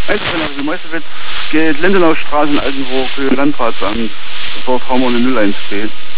Die Meisterwitz geht Lindenaustraße in Altenburg für Landratsamt. Dort haben wir eine 01 steht.